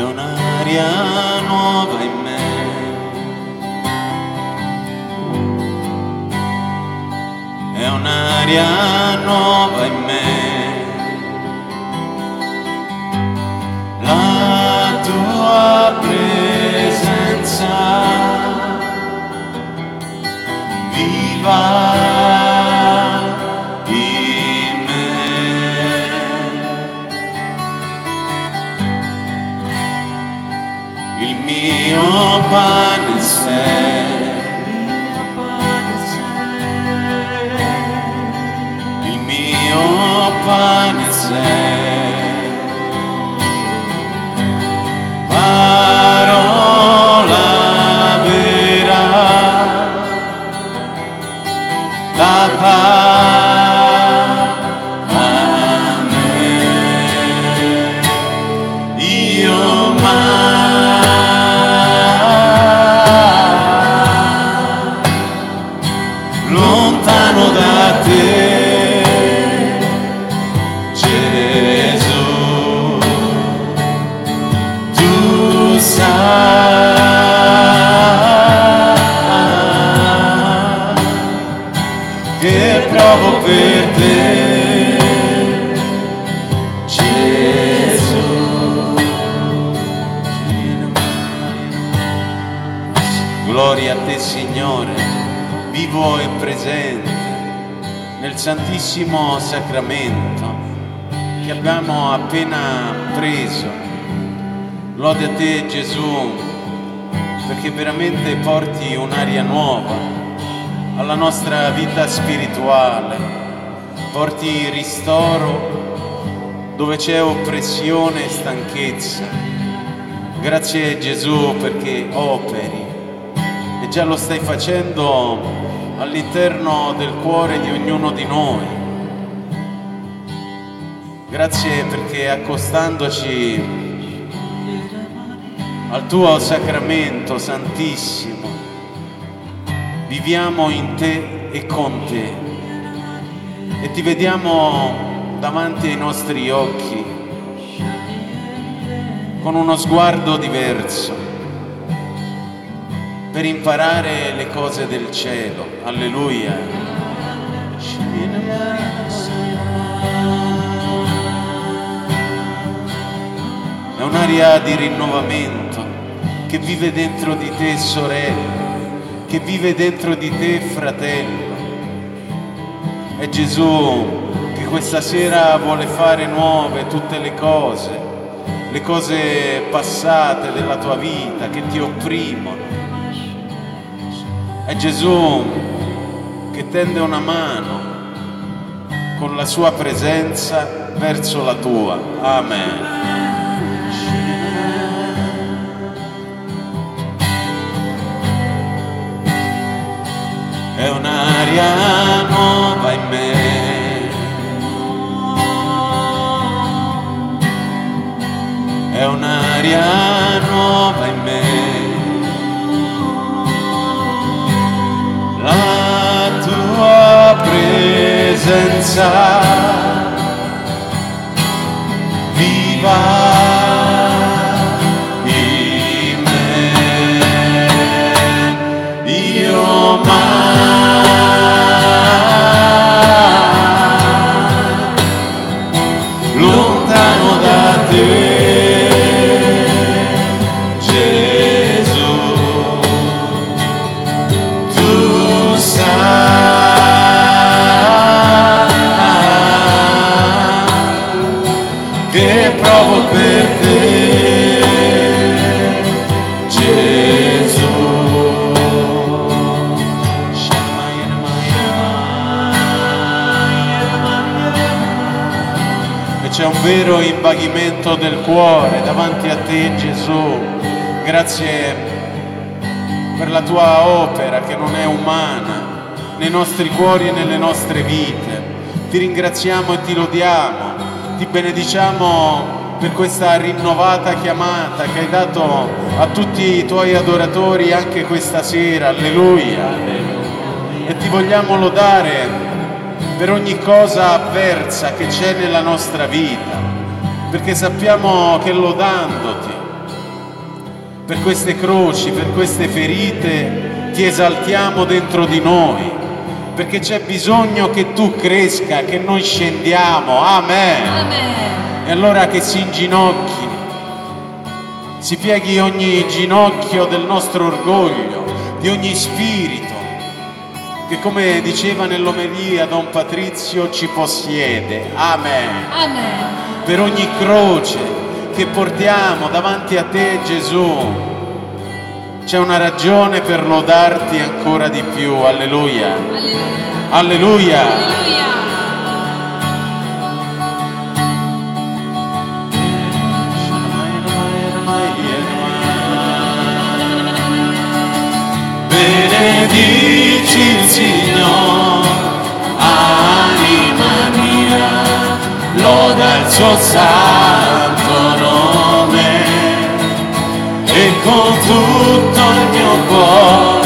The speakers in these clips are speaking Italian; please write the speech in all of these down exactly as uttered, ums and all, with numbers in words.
un'aria nuova in me. È un'aria nuova in me. La tua presenza viva in me. Il mio pane sei. Il mio pane sei. Parola vera, la pace a me. Io mai lontano da te. Che provo per te, Gesù. Gloria a te, Signore, vivo e presente nel Santissimo Sacramento che abbiamo appena preso. Lode a te, Gesù, perché veramente porti un'aria nuova alla nostra vita spirituale, porti ristoro dove c'è oppressione e stanchezza. Grazie, Gesù, perché operi e già lo stai facendo all'interno del cuore di ognuno di noi. Grazie perché accostandoci al tuo sacramento santissimo viviamo in te e con te e ti vediamo davanti ai nostri occhi con uno sguardo diverso per imparare le cose del cielo. Alleluia. È un'aria di rinnovamento che vive dentro di te, sorella, che vive dentro di te, fratello. È Gesù che questa sera vuole fare nuove tutte le cose, le cose passate della tua vita che ti opprimono. È Gesù che tende una mano con la sua presenza verso la tua. Amen. È un'aria nuova in me. È un'aria nuova in me. La tua presenza viva in me. Io mai lontano da te. Che provo per te, Gesù. E c'è un vero imbaghimento del cuore davanti a te, Gesù. Grazie per la tua opera che non è umana nei nostri cuori e nelle nostre vite. Ti ringraziamo e ti lodiamo. Ti benediciamo per questa rinnovata chiamata che hai dato a tutti i tuoi adoratori anche questa sera. Alleluia. E ti vogliamo lodare per ogni cosa avversa che c'è nella nostra vita, perché sappiamo che lodandoti per queste croci, per queste ferite, ti esaltiamo dentro di noi, perché c'è bisogno che tu cresca, che noi scendiamo. Amen. Amen. E allora che si inginocchi, si pieghi ogni ginocchio del nostro orgoglio, di ogni spirito, che come diceva nell'omelia Don Patrizio ci possiede. Amen. Amen. Per ogni croce che portiamo davanti a te, Gesù, c'è una ragione per lodarti ancora di più. Alleluia. Alleluia. Alleluia. Alleluia. Benedici il Signore, anima mia, loda il suo santo nome, e con tutto il mio cuore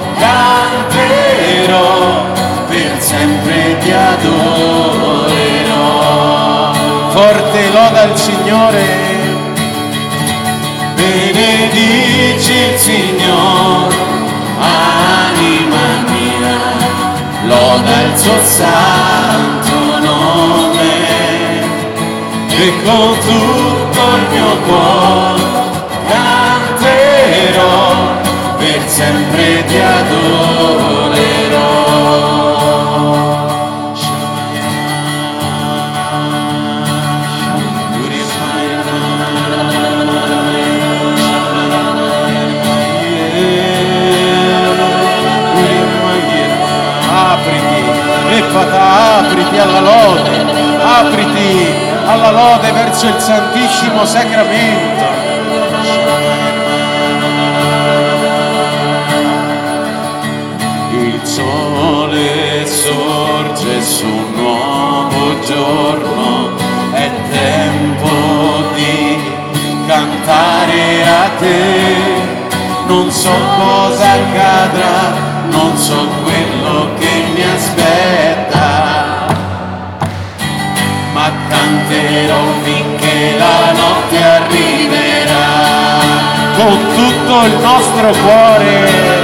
canterò, per sempre ti adorerò. Forte loda il Signore. Benedici il Signore, anima mia, loda il suo santo nome, e con tutto il mio cuore canterò, per sempre ti adorerò. Apriti alla lode, apriti alla lode verso il Santissimo Sacramento. Il sole sorge su un nuovo giorno, è tempo di cantare a te. Non so cosa accadrà, non so quello che mi aspetta, ma canterò finché la notte arriverà, con tutto il nostro cuore.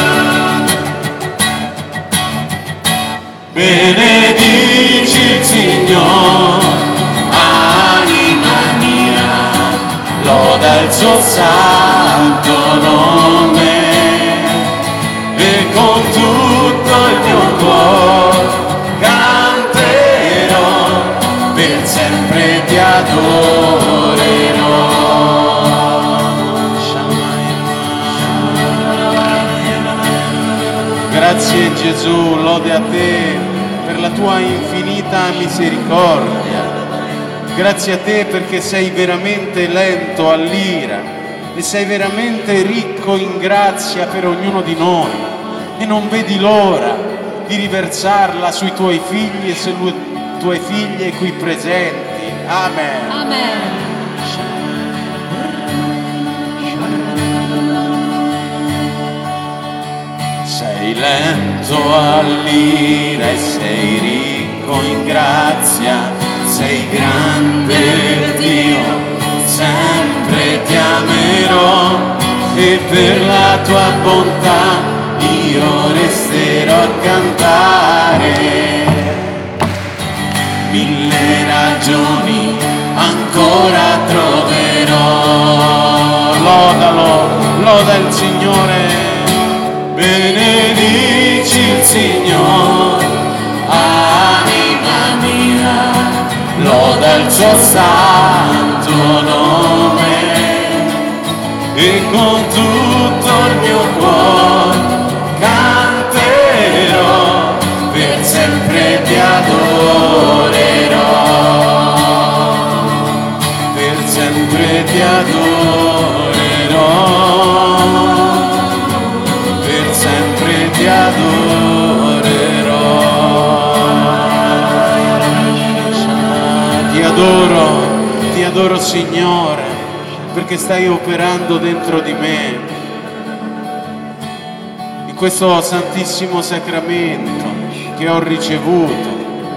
Benedici il Signore, anima mia, loda il suo santo nome, e con tutto il mio cuore canterò, per sempre ti adorerò. Grazie Gesù, lode a te per la tua infinita misericordia. Grazie a te perché sei veramente lento all'ira e sei veramente ricco in grazia per ognuno di noi, e non vedi l'ora di riversarla sui tuoi figli e sulle tue figlie qui presenti. Amen. Amen. Sei lento all'ira e sei ricco in grazia, sei grande Dio, sempre ti amerò, e per la tua bontà io resterò a cantare. Mille ragioni ancora troverò. Lodalo, loda il Signore. Benedici il Signore, anima mia, loda il suo santo nome, e con tutto il mio cuore canterò, per sempre ti adorerò, per sempre ti adorerò, per sempre ti adorerò. Ti adoro, ti adoro Signore, perché stai operando dentro di me, in questo Santissimo Sacramento che ho ricevuto.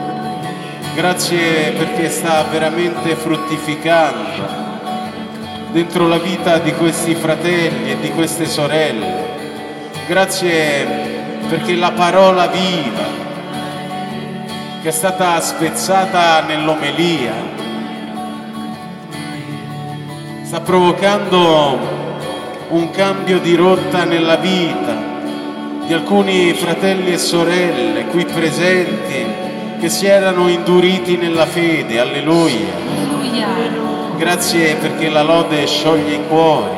Grazie perché sta veramente fruttificando. dentro la vita di questi fratelli e di queste sorelle. Grazie perché la parola viva che è stata spezzata nell'omelia sta provocando un cambio di rotta nella vita di alcuni fratelli e sorelle qui presenti che si erano induriti nella fede. Alleluia. Alleluia. Grazie perché la lode scioglie i cuori,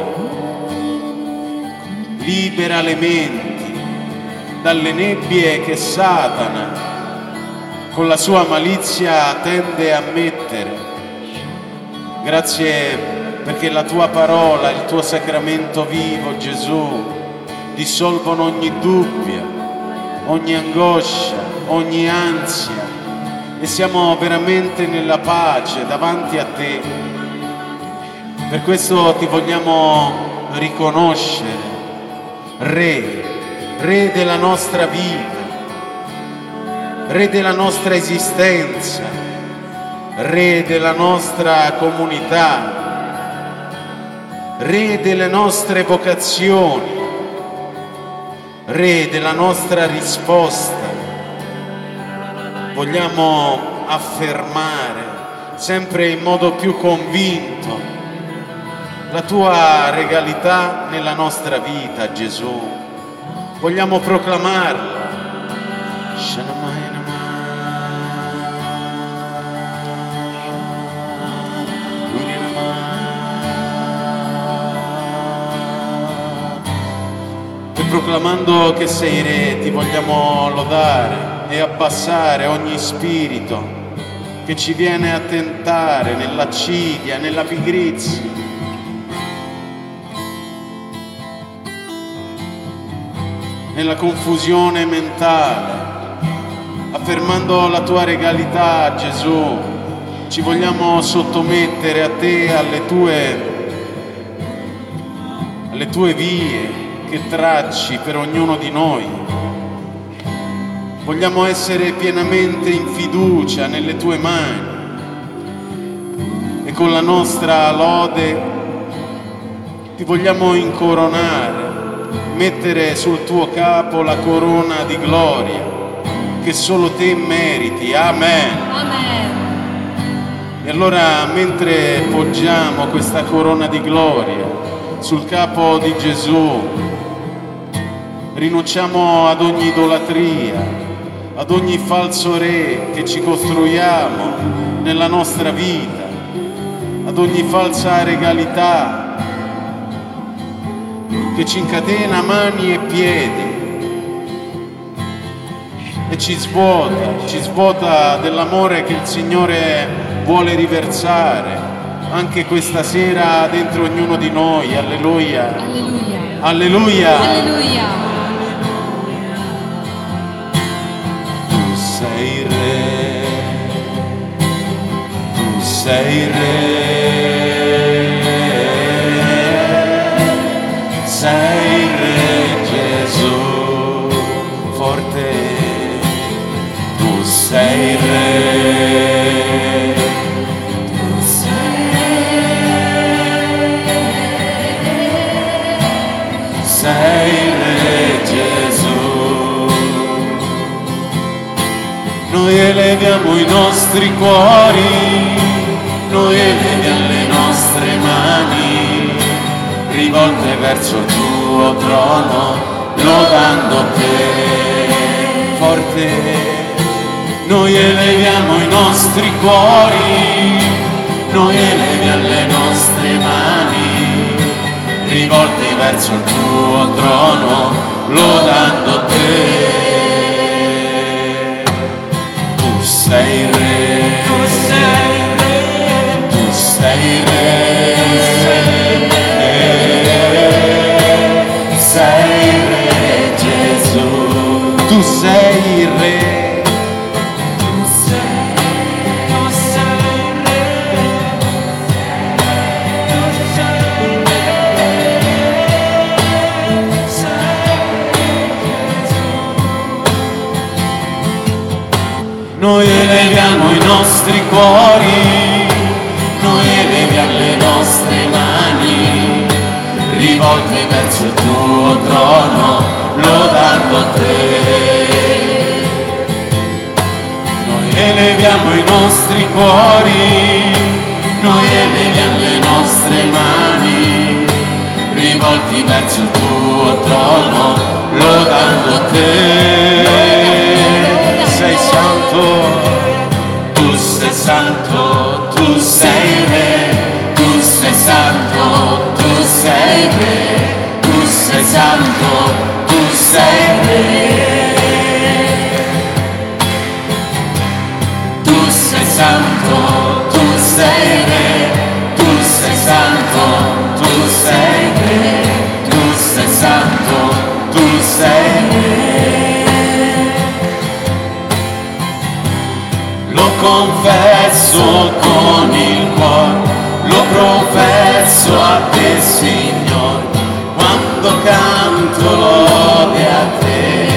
libera le menti dalle nebbie che Satana con la sua malizia tende a mettere. Grazie perché la tua parola, il tuo sacramento vivo, Gesù, dissolvono ogni dubbio, ogni angoscia, ogni ansia e siamo veramente nella pace davanti a te. Per questo ti vogliamo riconoscere, Re, Re della nostra vita, Re della nostra esistenza, Re della nostra comunità, Re delle nostre vocazioni, Re della nostra risposta. Vogliamo affermare sempre in modo più convinto la tua regalità nella nostra vita, Gesù. Vogliamo proclamarla. E proclamando che sei Re, ti vogliamo lodare e abbassare ogni spirito che ci viene a tentare nell'accidia, nella pigrizia. Nella confusione mentale, affermando la tua regalità, Gesù, ci vogliamo sottomettere a te, alle tue, alle tue vie che tracci per ognuno di noi. Vogliamo essere pienamente in fiducia nelle tue mani e con la nostra lode ti vogliamo incoronare, mettere sul tuo capo la corona di gloria che solo te meriti. Amen. Amen. E allora, mentre poggiamo questa corona di gloria sul capo di Gesù, rinunciamo ad ogni idolatria, ad ogni falso re che ci costruiamo nella nostra vita, ad ogni falsa regalità che ci incatena mani e piedi e ci svuota, ci svuota dell'amore che il Signore vuole riversare anche questa sera dentro ognuno di noi. Alleluia. Alleluia. Alleluia. Alleluia. Tu sei Re, tu sei Re. Sei Re Gesù, forte, tu sei Re, tu sei Re, sei Re Gesù. Noi eleviamo i nostri cuori, noi eleviamo le nostre mani, rivolte verso il tuo trono, lodando te, forte. Noi eleviamo i nostri cuori, noi eleviamo le nostre mani, rivolti verso il tuo trono, lodando te. Tu sei Re, tu sei Re, tu sei Re. Sei Re Gesù, tu sei il Re, tu sei, tu sei Re, tu sei Re, sei Gesù. Noi eleviamo i nostri cuori, noi eleviamo le nostre mani, eleviamo i nostri cuori, noi eleviamo le nostre mani, rivolti verso il tuo trono, lodando te. Sei santo, tu sei santo, tu sei re, tu sei santo, tu sei re, tu sei santo, tu sei re. Tu sei santo, tu sei re, tu sei santo, tu sei re, tu sei santo, tu sei re. Lo confesso con il cuore, lo professo a te, Signore, quando canto lode a te.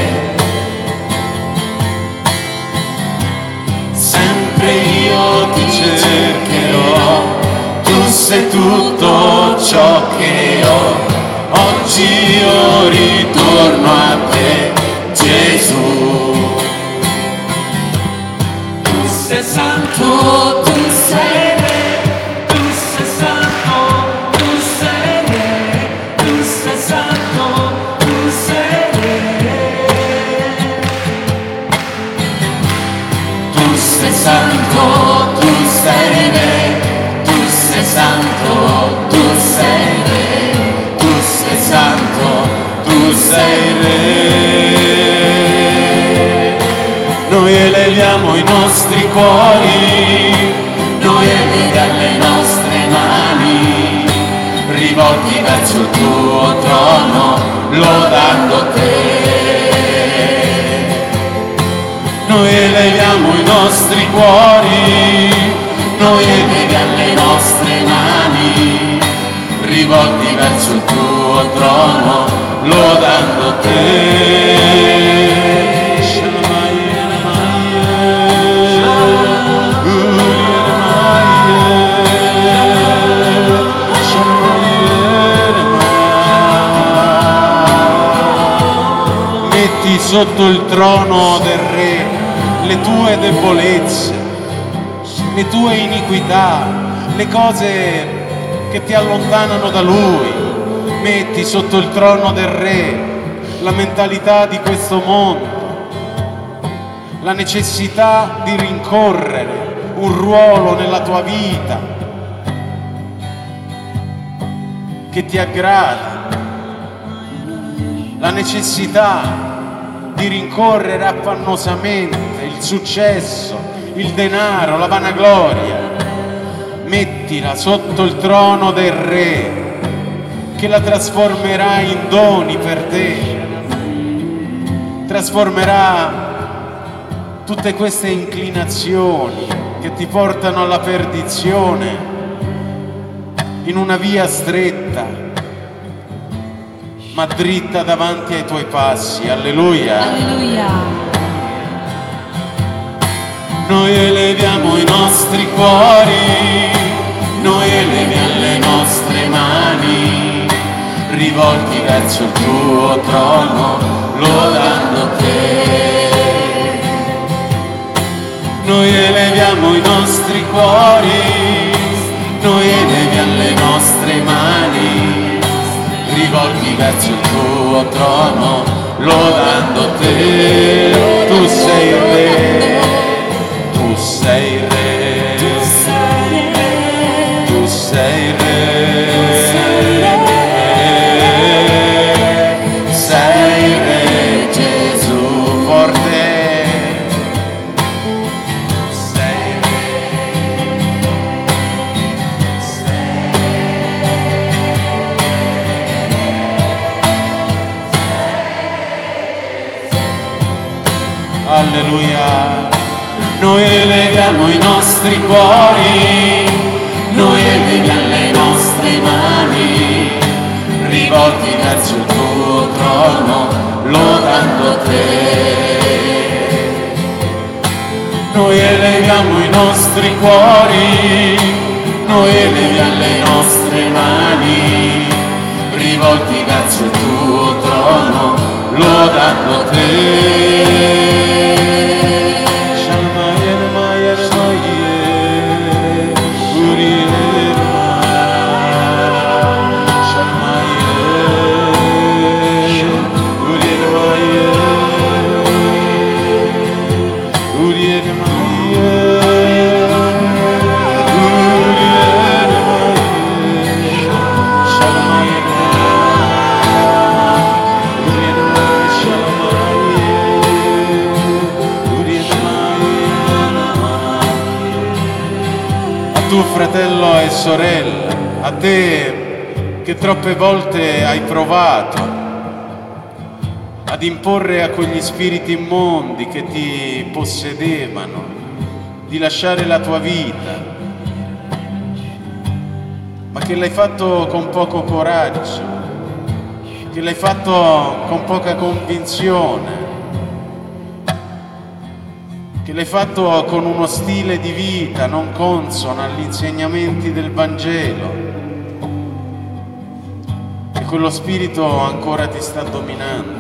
Sempre io ti cercherò, tu sei tutto ciò che ho. Oggi io ritorno a te, Gesù. Tu sei santo, tu sei re, tu sei santo, tu sei re, tu sei santo, tu sei re. Tu sei santo, tu sei re, tu sei santo, tu sei re, tu sei santo, tu sei re. Noi eleviamo i nostri cuori, noi eleviamo le nostre mani, rivolti verso il tuo trono, lodando te. Noi eleviamo i nostri cuori, noi eleviamo le nostre mani, rivolti verso il tuo trono, lodando te. Metti sotto il trono del Re le tue debolezze, le tue iniquità, le cose che ti allontanano da Lui. Metti sotto il trono del Re la mentalità di questo mondo, la necessità di rincorrere un ruolo nella tua vita che ti aggrada, la necessità di rincorrere affannosamente il successo, il denaro, la vanagloria. Mettila sotto il trono del Re, che la trasformerà in doni per te, trasformerà tutte queste inclinazioni che ti portano alla perdizione in una via stretta ma dritta davanti ai tuoi passi. Alleluia. Alleluia. Noi eleviamo i nostri cuori, noi eleviamo le nostre mani, rivolti verso il tuo trono, lodando te. Noi eleviamo i nostri cuori, noi eleviamo le nostre mani, rivolti verso il tuo trono, lodando te. Tu sei re, tu sei re, tu sei re, sei re Gesù forte. Alleluia. Noi eleviamo i nostri cuori, noi eleviamo le nostre mani, rivolti verso il tuo trono, lodando te. Noi eleviamo i nostri cuori, noi eleviamo le nostre mani, rivolti verso il tuo trono, lodando te. fratello e sorella, a te che troppe volte hai provato ad imporre a quegli spiriti immondi che ti possedevano di lasciare la tua vita, ma che l'hai fatto con poco coraggio, che l'hai fatto con poca convinzione, che l'hai fatto con uno stile di vita non consono agli insegnamenti del Vangelo, e quello spirito ancora ti sta dominando.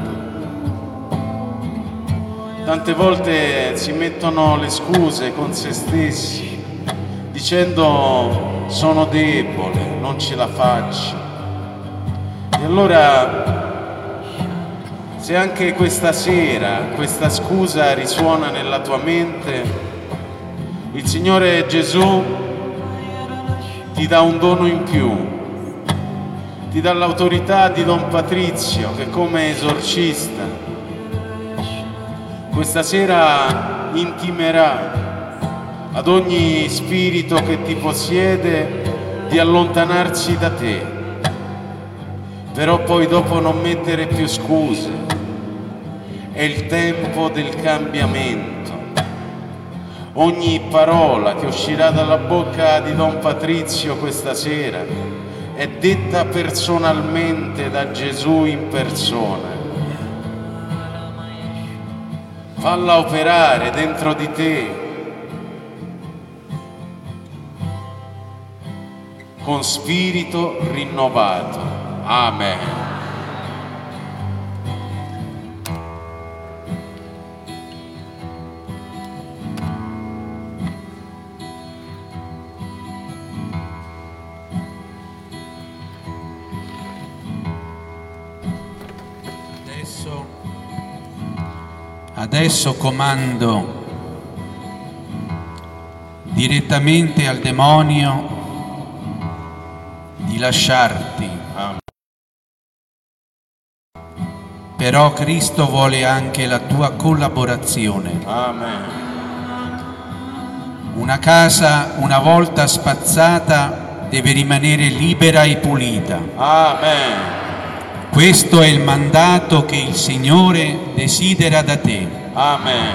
Tante volte si mettono le scuse con se stessi, dicendo sono debole, non ce la faccio. E allora, se anche questa sera questa scusa risuona nella tua mente, il Signore Gesù ti dà un dono in più, ti dà l'autorità di Don Patrizio che come esorcista questa sera intimerà ad ogni spirito che ti possiede di allontanarsi da te, però poi dopo non mettere più scuse. È il tempo del cambiamento. Ogni parola che uscirà dalla bocca di Don Patrizio questa sera è detta personalmente da Gesù in persona. Falla operare dentro di te con spirito rinnovato. Amen. Adesso comando direttamente al demonio di lasciarti. Amen. Però Cristo vuole anche la tua collaborazione. Amen. Una casa una volta spazzata deve rimanere libera e pulita. Amen. Questo è il mandato che il Signore desidera da te. Amen.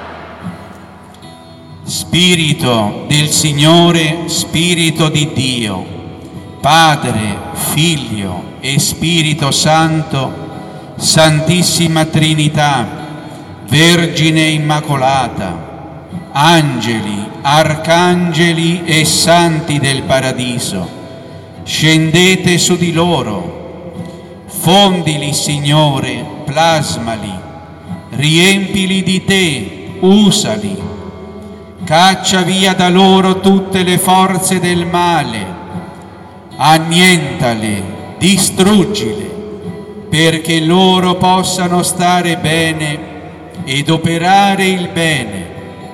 Spirito del Signore, Spirito di Dio, Padre, Figlio e Spirito Santo, Santissima Trinità, Vergine Immacolata, angeli, arcangeli e santi del paradiso, scendete su di loro. Fondili, Signore, plasmali, riempili di te, usali, caccia via da loro tutte le forze del male, annientale, distruggile, perché loro possano stare bene ed operare il bene.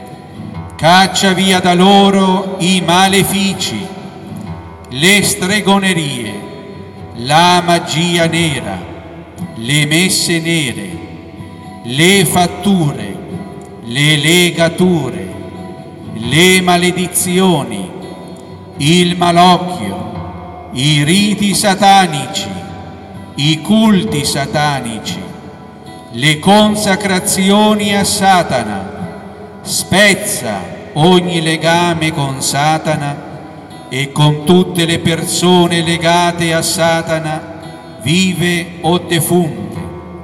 Caccia via da loro i malefici, le stregonerie, la magia nera, le messe nere, le fatture, le legature, le maledizioni, il malocchio, i riti satanici, i culti satanici, le consacrazioni a Satana. Spezza ogni legame con Satana e con tutte le persone legate a Satana, vive o defunte.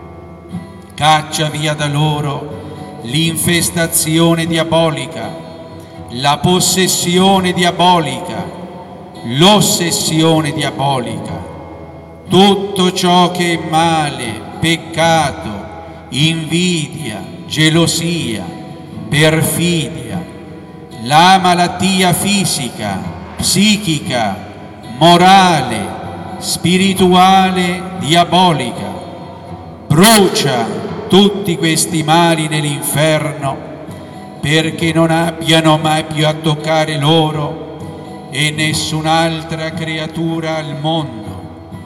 Caccia via da loro l'infestazione diabolica, la possessione diabolica, l'ossessione diabolica, tutto ciò che è male, peccato, invidia, gelosia, perfidia, la malattia fisica, psichica, morale, spirituale, diabolica. Brucia tutti questi mali nell'inferno, perché non abbiano mai più a toccare loro e nessun'altra creatura al mondo.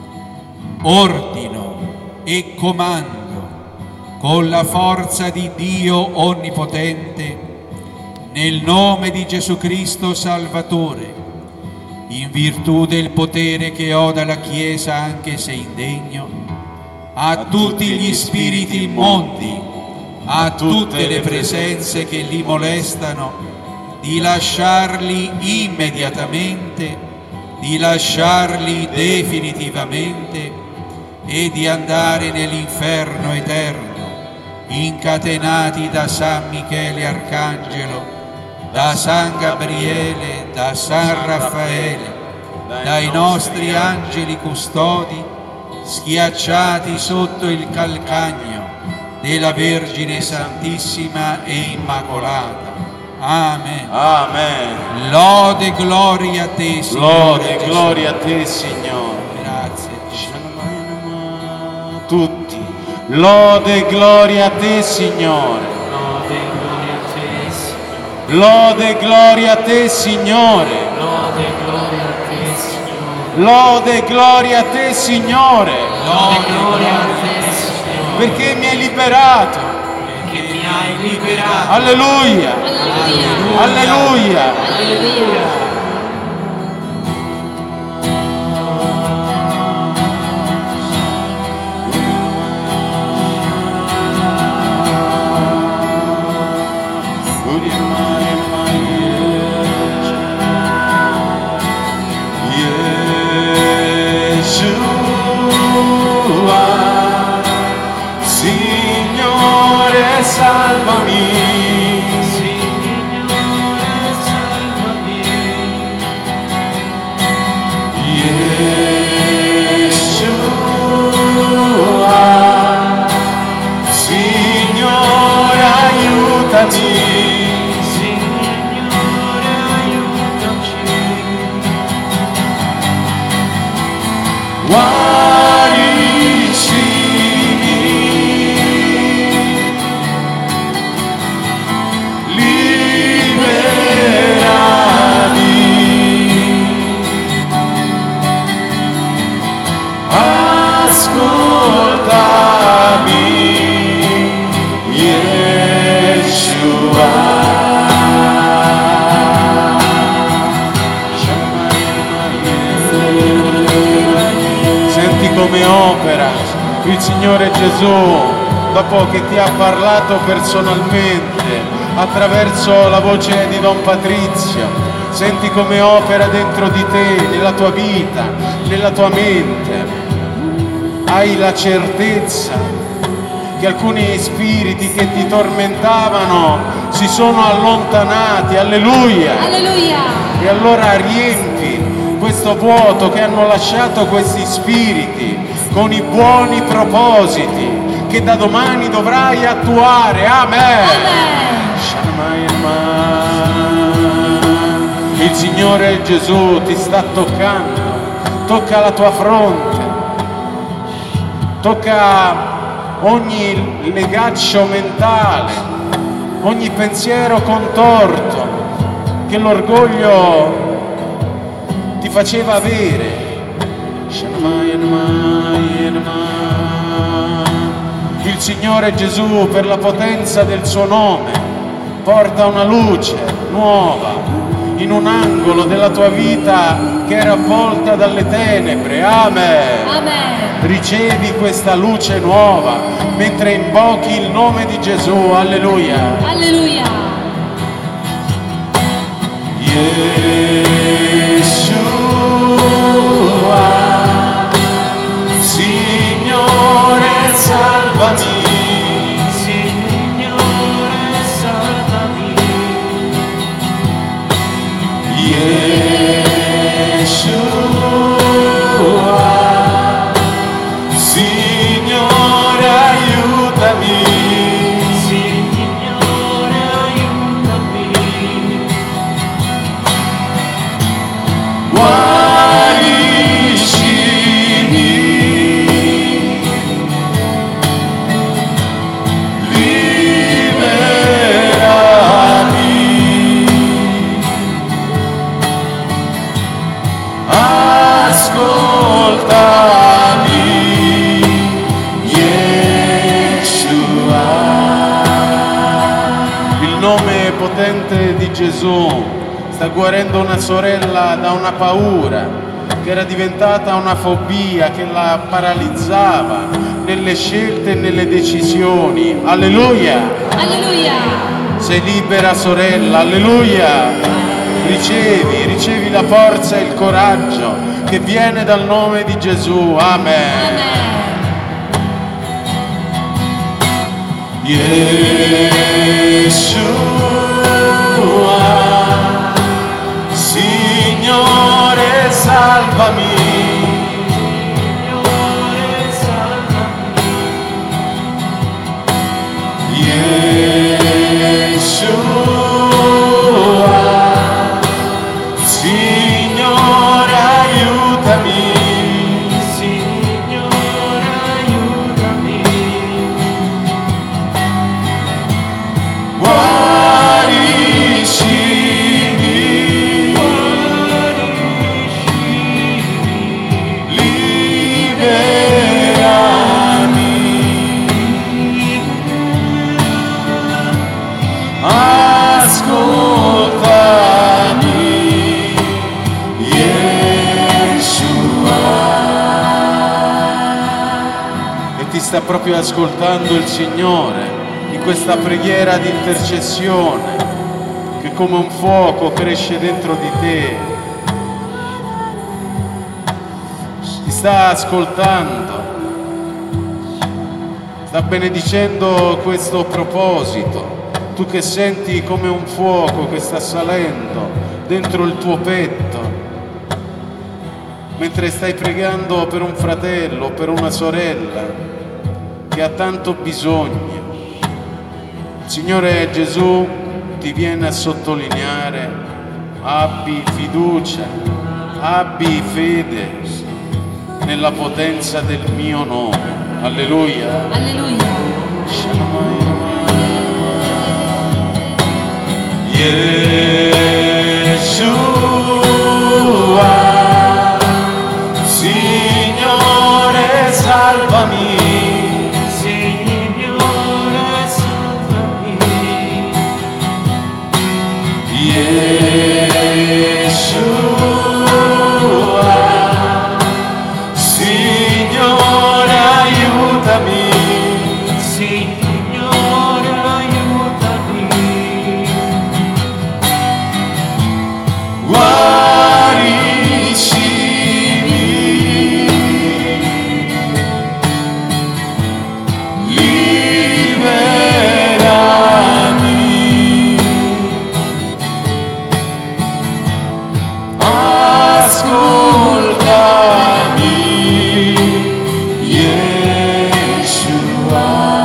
Ordino e comando con la forza di Dio Onnipotente, nel nome di Gesù Cristo Salvatore, in virtù del potere che ho dalla Chiesa, anche se indegno, a tutti gli spiriti immondi, a tutte le presenze che li molestano, di lasciarli immediatamente, di lasciarli definitivamente e di andare nell'inferno eterno, incatenati da San Michele Arcangelo, da San Gabriele, da San Raffaele, dai nostri angeli custodi, schiacciati sotto il calcagno della Vergine Santissima e Immacolata. Amen. Amen. Lode e gloria a te, Signore. Lode e Gesù. gloria a te, Signore. Grazie. Tutti. Lode e gloria a te, Signore. Lode e gloria a te, Signore. Lode e gloria a te, Signore. Lode e gloria a te, Signore. Lode e gloria a te, Signore. Perché mi hai liberato. Perché mi hai liberato. Alleluia. Alleluia. Alleluia. Alleluia. Signore, salvami. Signore, salvami. Yeshua, Signore, aiutami. Signore, aiutaci. Guariscimi, liberami, ascoltami, Yeshua. Senti come opera il Signore Gesù dopo che ti ha parlato personalmente attraverso la voce di Don Patrizio. Senti come opera dentro di te, nella tua vita, nella tua mente. Hai la certezza che alcuni spiriti che ti tormentavano si sono allontanati. Alleluia! Alleluia! E allora riempi questo vuoto che hanno lasciato questi spiriti con i buoni propositi che da domani dovrai attuare. Amen. Il Signore Gesù ti sta toccando, tocca la tua fronte, tocca ogni legaccio mentale, ogni pensiero contorto che l'orgoglio ti faceva avere. Il Signore Gesù, per la potenza del suo nome, porta una luce nuova in un angolo della tua vita che era avvolta dalle tenebre. Amen. Amen. Ricevi questa luce nuova mentre invochi il nome di Gesù. Alleluia. Alleluia. Yeshua, Signore, salvami. Signore, salvami. Yeshua, Signore, aiutami. Signore, aiutami. Guariscimi, liberami, ascoltami, Yeshua. Il nome potente di Gesù sta guarendo una sorella da una paura che era diventata una fobia che la paralizzava nelle scelte e nelle decisioni. Alleluia! Alleluia! Sei libera, sorella, alleluia! Ricevi, ricevi la forza e il coraggio che viene dal nome di Gesù. Amen. Amen. Yeshua, Signore salvami. Signore salvami. Yeshua, Signore aiutami. Signore aiutami. Guariscimi, liberami, ascoltami, Yeshua. E ti sta proprio ascoltando il Signore in questa preghiera di intercessione che come un fuoco cresce dentro di te. Ti sta ascoltando, sta benedicendo questo proposito. Tu che senti come un fuoco che sta salendo dentro il tuo petto, mentre stai pregando per un fratello o per una sorella che ha tanto bisogno. Il Signore Gesù ti viene a sottolineare: abbi fiducia, abbi fede nella potenza del mio nome. Alleluia. Alleluia. Yeshua, Signore salvami. Signore salvami. Yeshua, Signore aiutami. Signore aiutami. Guariscimi, liberami, ascoltami, Yeshua.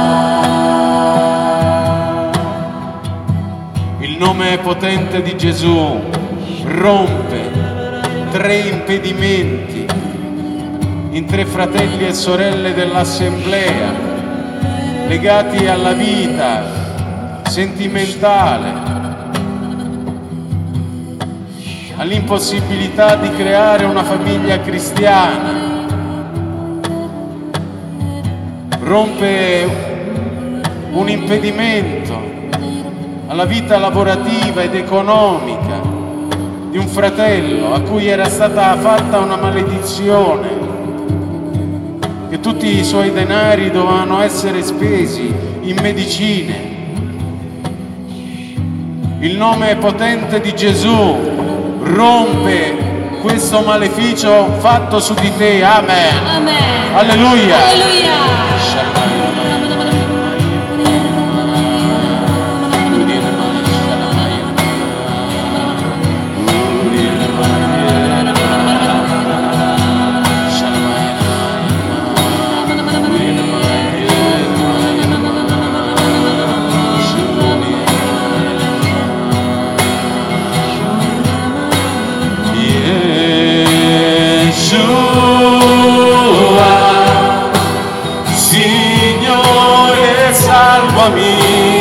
Il nome potente di Gesù rompe tre impedimenti in tre fratelli e sorelle dell'assemblea legati alla vita sentimentale, all'impossibilità di creare una famiglia cristiana. Rompe un impedimento alla vita lavorativa ed economica di un fratello a cui era stata fatta una maledizione, che tutti i suoi denari dovevano essere spesi in medicine. Il nome potente di Gesù rompe questo maleficio fatto su di te. Amen. Amen. Alleluia. Alleluia. Signore salvami.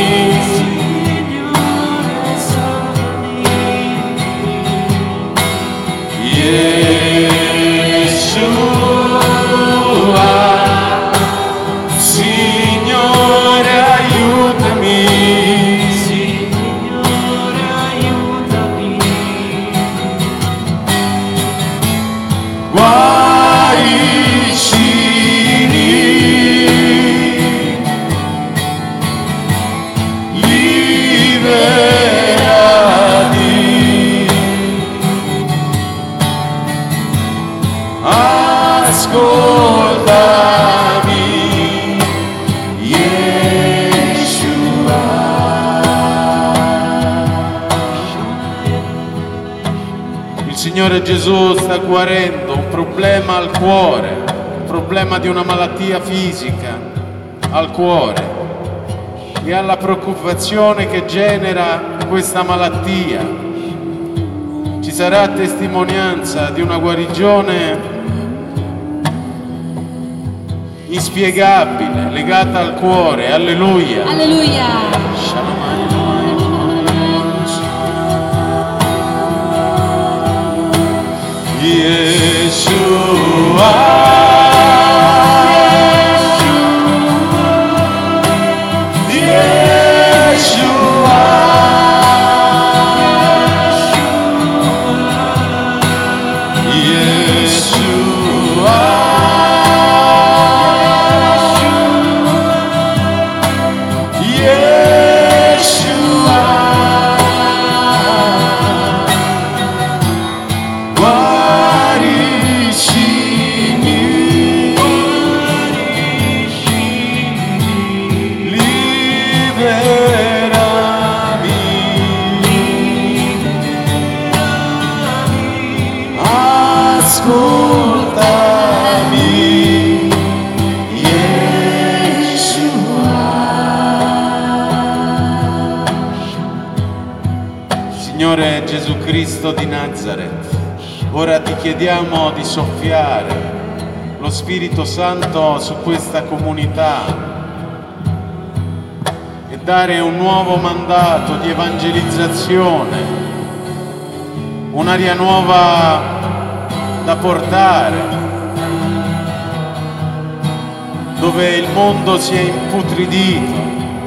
Yeshua, Signore aiutami. Signore aiutami. guariscimi, liberati, ascoltami, Yeshua. Il Signore Gesù sta guarendo un problema al cuore, un problema di una malattia fisica al cuore e alla preoccupazione che genera questa malattia. Ci sarà testimonianza di una guarigione inspiegabile, legata al cuore. Alleluia. Alleluia. Yeshua, Yeshua, Yeshua, Yeshua, guariscimi, liberami, ascoltami, Yeshua. Signore Gesù Cristo di Nazaret, ora ti chiediamo di soffiare lo Spirito Santo su questa comunità e dare un nuovo mandato di evangelizzazione, un'aria nuova da portare, dove il mondo si è imputridito,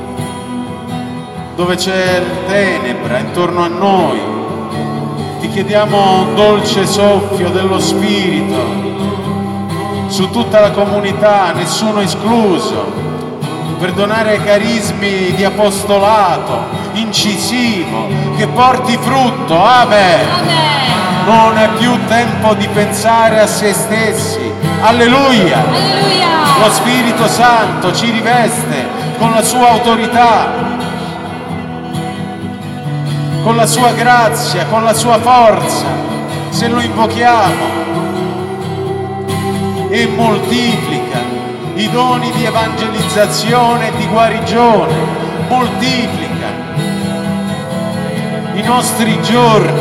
dove c'è tenebra intorno a noi. Ti chiediamo un dolce soffio dello Spirito su tutta la comunità, nessuno escluso, per donare carismi di apostolato incisivo che porti frutto. Amen. Amen. Non è più tempo di pensare a se stessi. Alleluia. Alleluia. Lo Spirito Santo ci riveste con la sua autorità, con la sua grazia, con la sua forza, se lo invochiamo, e moltiplica i doni di evangelizzazione e di guarigione, moltiplica i nostri giorni,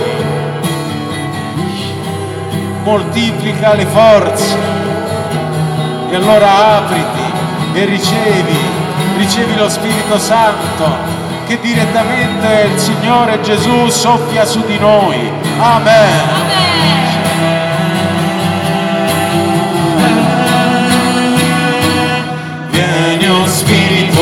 moltiplica le forze. E allora apriti e ricevi, ricevi lo Spirito Santo, che direttamente il Signore Gesù soffia su di noi. Amen. Amen. Vieni o Spirito,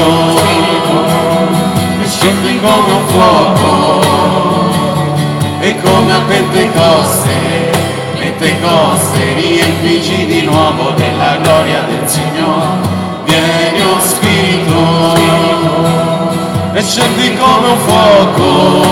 e scendi come un fuoco, e come a Pentecoste, Pentecoste, riempici di nuovo della gloria del Signore. Vieni o Spirito, e scendi come un fuoco,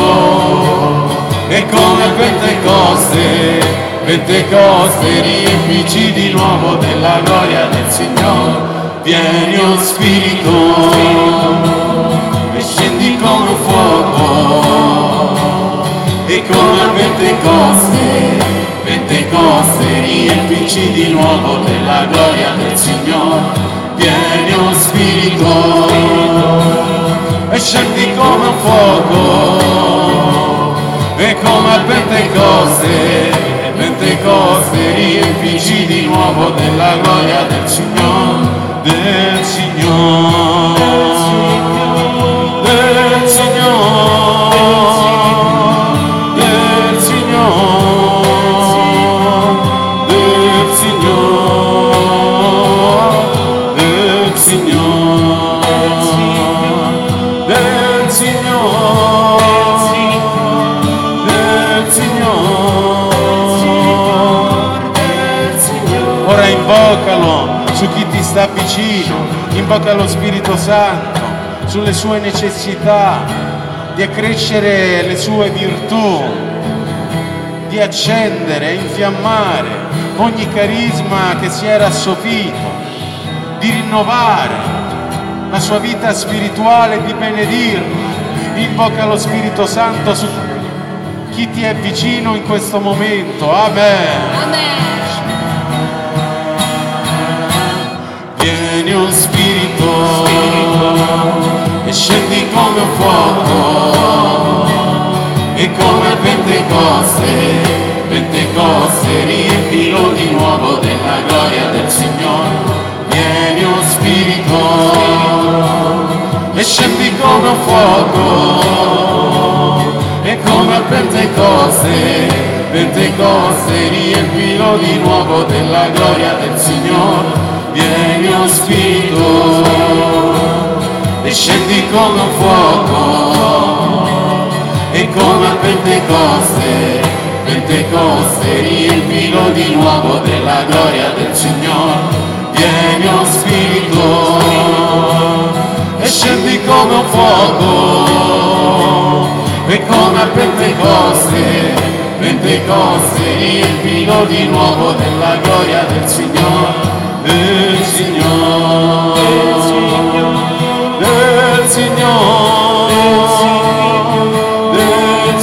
e come a Pentecoste, Pentecoste, riempici di nuovo della gloria del Signore. Vieni o Spirito, e scendi come un fuoco, e come a Pentecoste, Pentecoste, riempici di nuovo della gloria del Signore. Vieni o Spirito, e scendi come un fuoco, e come a Pentecoste, Pentecoste, riempici di nuovo della gloria del Signore, del Signore, del Signore, del Signore, del Signore, del Signore, del Signore, del Signore, del invocalo su chi ti sta vicino, invoca lo Spirito Santo sulle sue necessità, di accrescere le sue virtù, di accendere e infiammare ogni carisma che si era assopito, di rinnovare la sua vita spirituale, di benedirla. Invoca lo Spirito Santo su chi ti è vicino in questo momento. Amen. Amen. Vieni, oh Spirito, e scendi come un fuoco, e come a Pentecoste, Pentecoste, riempilo di nuovo della gloria del Signore. Vieni, oh Spirito, e scendi come un fuoco, e come a Pentecoste, Pentecoste, riempilo di nuovo della gloria del Signore. Vieni, oh Spirito, e scendi come un fuoco, e come a Pentecoste, Pentecoste, riempilo di nuovo della gloria del Signore. Vieni, oh Spirito, e scendi come un fuoco, e come a Pentecoste, Pentecoste, riempilo di nuovo della gloria del Signore. Del Signore, del Signore, del Signore, del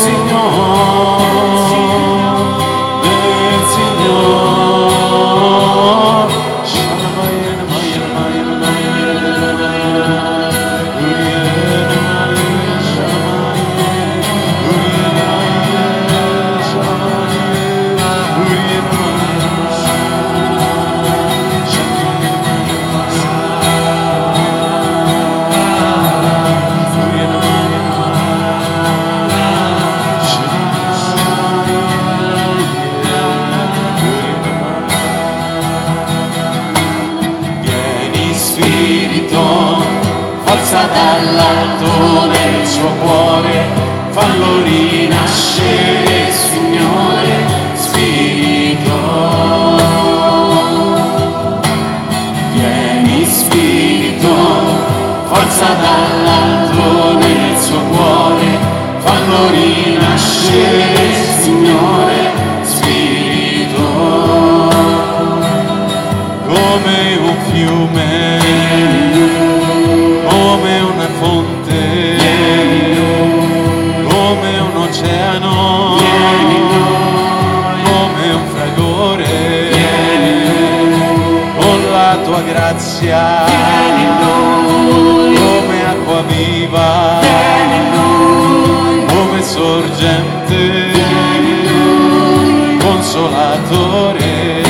Signore, del dall'alto nel suo cuore, fallo rinascere, Signore, Spirito. Vieni Spirito, forza dall'alto nel suo cuore, fallo rinascere, Signore, Spirito. Come un fiume, come una fonte, come un oceano, come un fragore, con la tua grazia, come acqua viva, come sorgente, consolatore.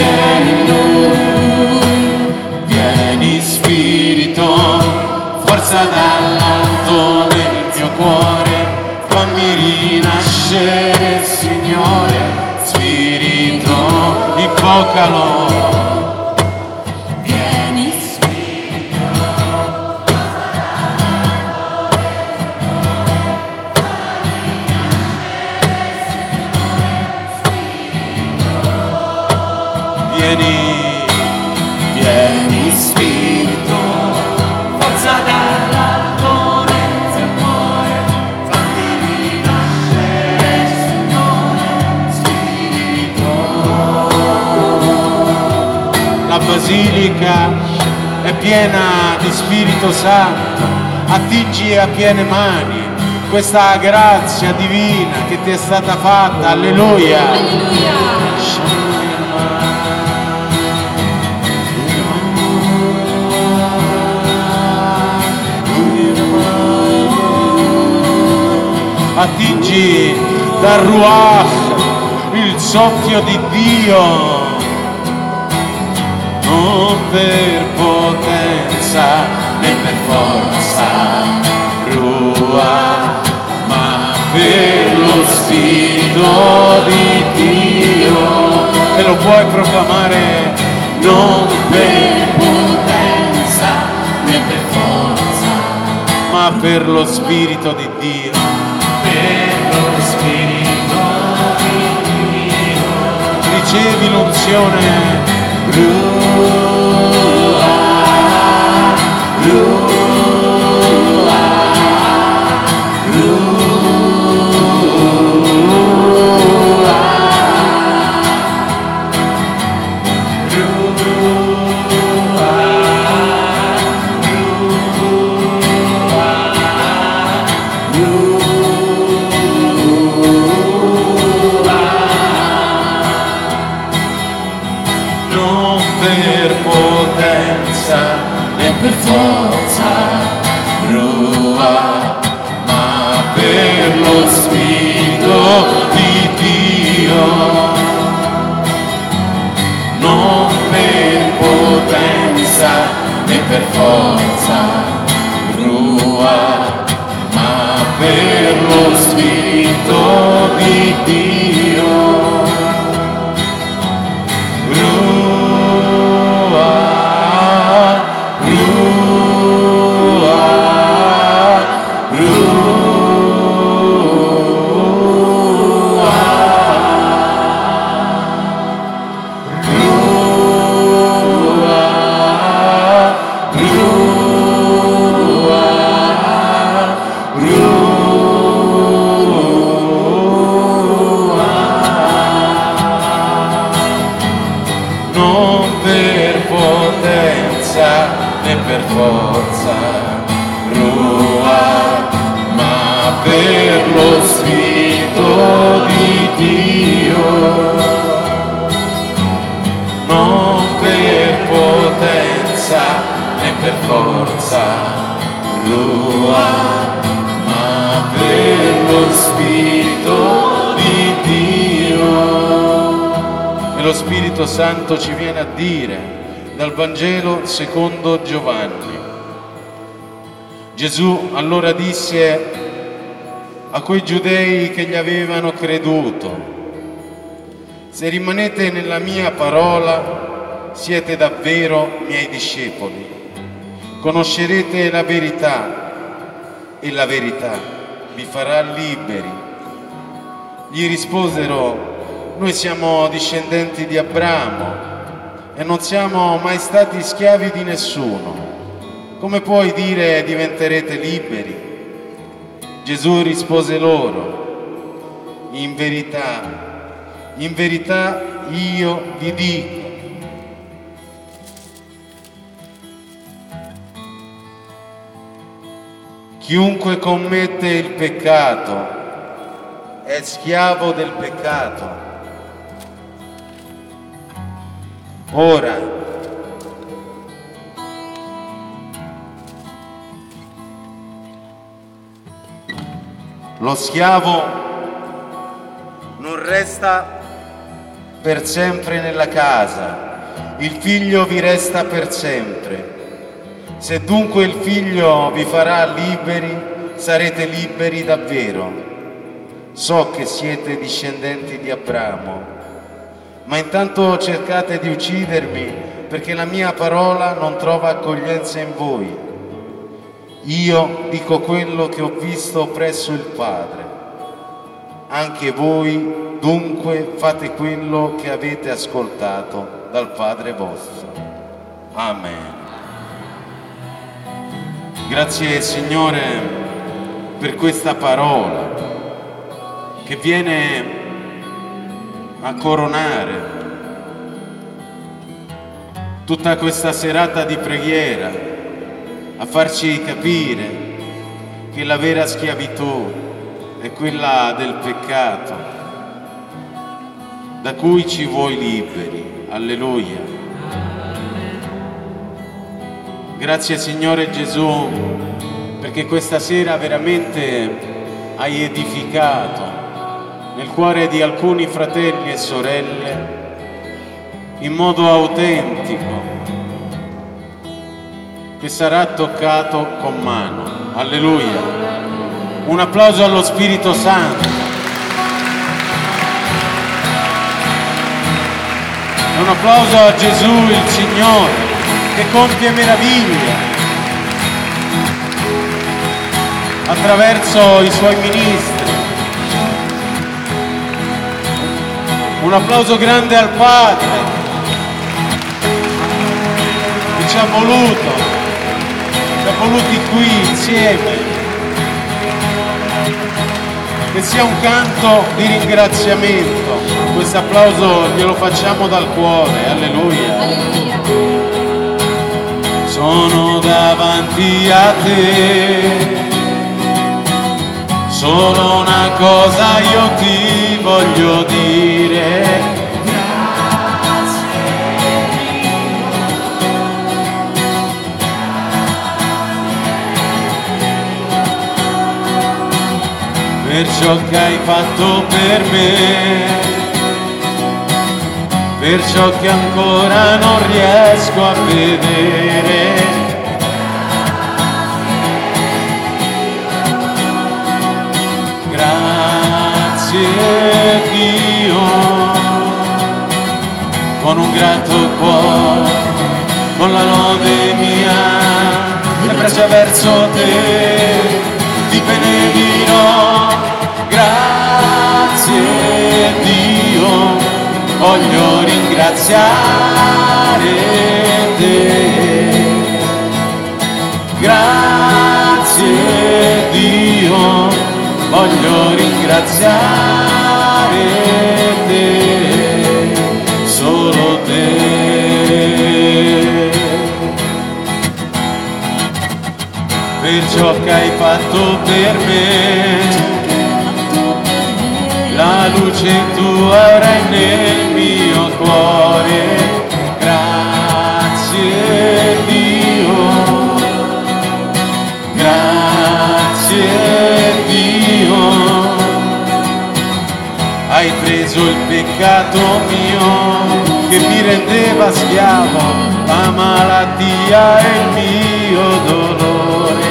Vieni Spirito, forza dall'alto nel mio cuore, fammi rinascere, Signore, Spirito. Invocalo. Vieni Spirito, Vieni, vieni Spirito, forza dall'alto nel mio cuore, fammi rinascere, Signore, Spirito. la basilica è piena di Spirito Santo, attingi a piene mani questa grazia divina che ti è stata fatta. Alleluia. Alleluia. Attingi dal Ruach, il soffio di Dio, non per potenza né per forza, Ruach, ma per lo Spirito di Dio. e lo puoi proclamare. Non per potenza né per forza, ma per lo Spirito di Dio. per lo Spirito di Dio. Ricevi l'unzione Per forza, Rua, ma per lo Spirito di Dio, non per potenza né per forza, Rua, ma per lo Spirito di Dio. Per forza, Rua, ma per lo Spirito di Dio, non per potenza né per forza, Rua, ma per lo Spirito di Dio. E lo Spirito Santo ci viene a dire dal Vangelo secondo Giovanni. Gesù allora disse a quei giudei che gli avevano creduto: se rimanete nella mia parola, siete davvero miei discepoli. Conoscerete la verità e la verità vi farà liberi. Gli risposero: noi siamo discendenti di Abramo e non siamo mai stati schiavi di nessuno. Come puoi dire diventerete liberi? Gesù rispose loro: in verità, in verità io vi dico, chiunque commette il peccato è schiavo del peccato. Ora, lo schiavo non resta per sempre nella casa, il figlio vi resta per sempre. Se dunque il figlio vi farà liberi, sarete liberi davvero. So che siete discendenti di Abramo, ma intanto cercate di uccidermi perché la mia parola non trova accoglienza in voi. Io dico quello che ho visto presso il Padre. Anche voi dunque fate quello che avete ascoltato dal Padre vostro. Amen. Grazie Signore per questa parola che viene a coronare tutta questa serata di preghiera, a farci capire che la vera schiavitù è quella del peccato, da cui ci vuoi liberi. Alleluia. Grazie Signore Gesù, perché questa sera veramente hai edificato nel cuore di alcuni fratelli e sorelle in modo autentico, che sarà toccato con mano. Alleluia. Un applauso allo Spirito Santo. Un applauso a Gesù il Signore che compie meraviglie attraverso i Suoi ministri. Un applauso grande al Padre ci ha voluto, ci ha voluti qui insieme. Che sia un canto di ringraziamento. Questo applauso glielo facciamo dal cuore. Alleluia. Alleluia. Sono davanti a te, solo una cosa io ti voglio dire. Per ciò che hai fatto per me, per ciò che ancora non riesco a vedere. Grazie Dio, con un grato cuore, con la lode mia, le braccia verso te, ti benedirò. Grazie Dio, voglio ringraziare te. Grazie Dio, voglio ringraziare te, solo te. Per ciò che hai fatto per me, la luce tua avrai nel mio cuore. Grazie Dio, grazie Dio, hai preso il peccato mio che mi rendeva schiavo, la malattia e il mio dolore.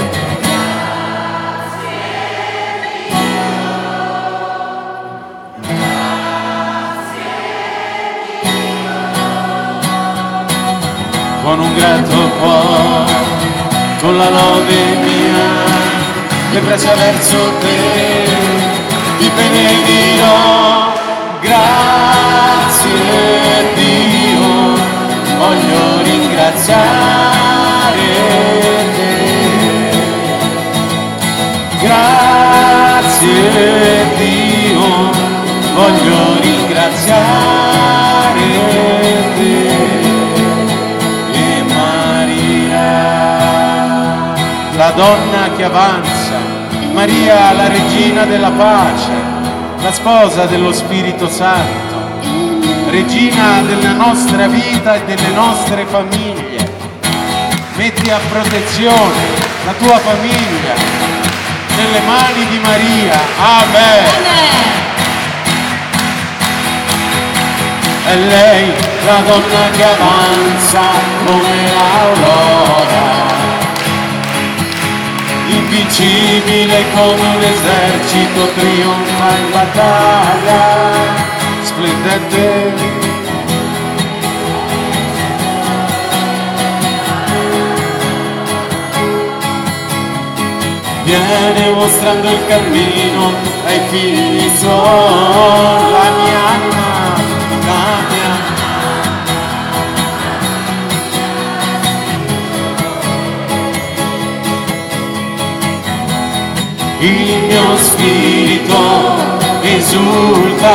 Con un grato cuore, con la lode mia, le braccia verso te, ti benedirò. Grazie Dio, voglio ringraziare te. Grazie Dio, voglio ringraziare te. La donna che avanza, Maria la regina della pace, la sposa dello Spirito Santo, regina della nostra vita e delle nostre famiglie. Metti a protezione la tua famiglia nelle mani di Maria. Amen. È lei la donna che avanza come l'aurora, invincibile come un esercito, trionfa in battaglia, splendente. Viene mostrando il cammino ai figli suoi, la mia anima, la mia anima. Il mio spirito esulta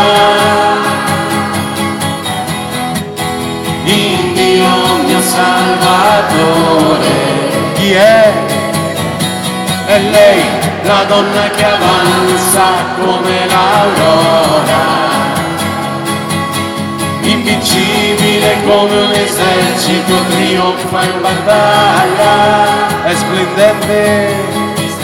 in Dio mio Salvatore. Chi è? È lei, la donna che avanza come l'aurora, invincibile come un esercito, trionfa in battaglia, è splendente.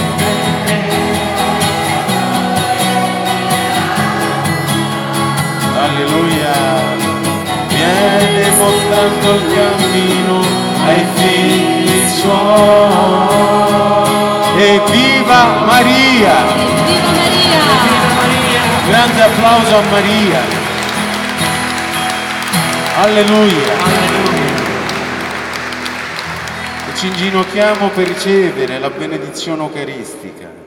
Alleluia, viene mostrando il cammino ai figli suoi. E viva Maria! Viva Maria! Grande applauso a Maria. Alleluia. E ci inginocchiamo per ricevere la benedizione eucaristica.